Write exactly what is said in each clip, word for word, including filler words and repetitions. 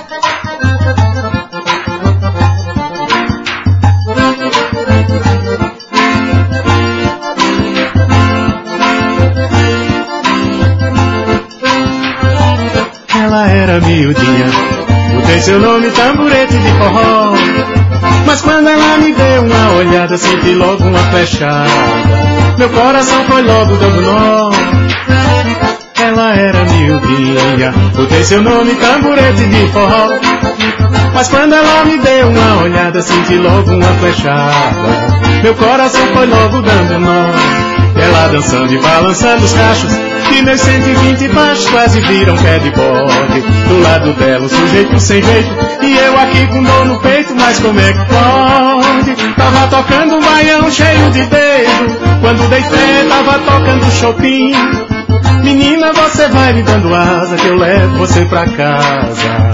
Ela era miudinha, botei seu nome tamborete de forró. Mas quando ela me deu uma olhada, senti logo uma flechada. Meu coração foi logo dando nó. Ela era miudinha, botei seu nome tamborete de forró. Mas quando ela me deu uma olhada, senti logo uma flechada. Meu coração foi logo dando nó. Ela dançando e balançando os cachos, que meus cento e vinte baixos quase viram pé de bode. Do lado dela o sujeito sem jeito, e eu aqui com dor no peito, mas como é que pode? Tava tocando um baião cheio de dedo, quando dei fé tava tocando Chopin. Menina, você vai me dando asa, que eu levo você pra casa.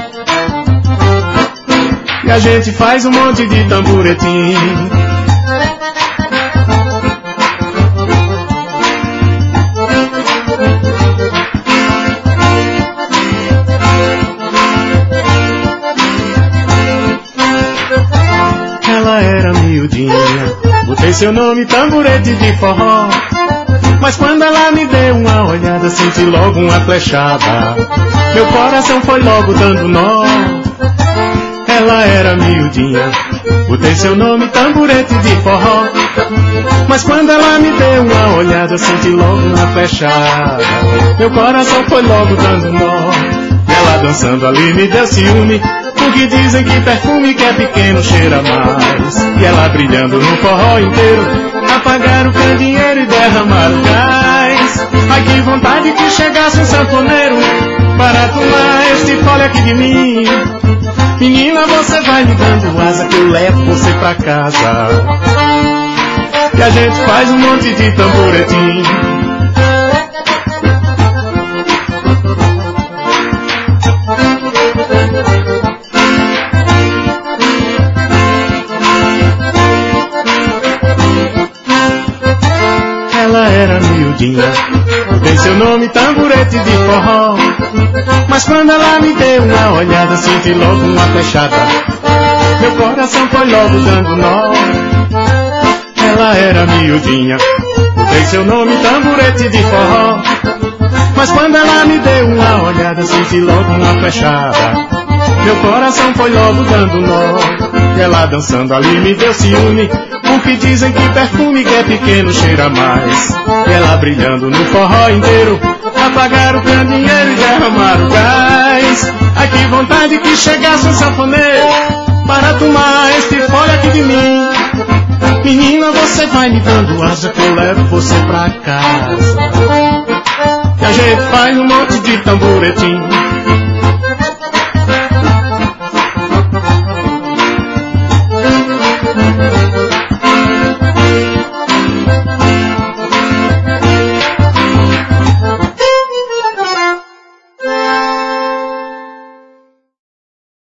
E a gente faz um monte de tamboretim. Ela era miudinha, botei seu nome tamborete de forró. Mas quando ela me deu uma olhada, senti logo uma flechada. Meu coração foi logo dando nó. Ela era miudinha, botei seu nome tamborete de forró. Mas quando ela me deu uma olhada, senti logo uma flechada. Meu coração foi logo dando nó. Ela dançando ali me deu ciúme, porque dizem que perfume que é pequeno cheira mais. E ela brilhando no forró inteiro, apagar o candeeiro e derramar o gás. Ai, que vontade que chegasse um sanfoneiro para tomar este fole aqui de mim. Menina, você vai me dando asa, que eu levo você pra casa. E a gente faz um monte de tamboretim. Ela era miudinha, tem seu nome tamborete de forró. Mas quando ela me deu uma olhada, senti logo uma flechada. Meu coração foi logo dando nó. Ela era miudinha, tem seu nome tamborete de forró. Mas quando ela me deu uma olhada, senti logo uma flechada. Meu coração foi logo dando nó. Ela dançando ali me deu ciúme, porque dizem que perfume que é pequeno cheira mais. E ela brilhando no forró inteiro, apagar o candeeiro e derramar o gás. Ai, que vontade que chegasse um sanfoneiro para tomar este fole aqui de mim. Menina, você vai me dando asa, que eu levo você pra casa. E a gente faz um monte de tamboretim.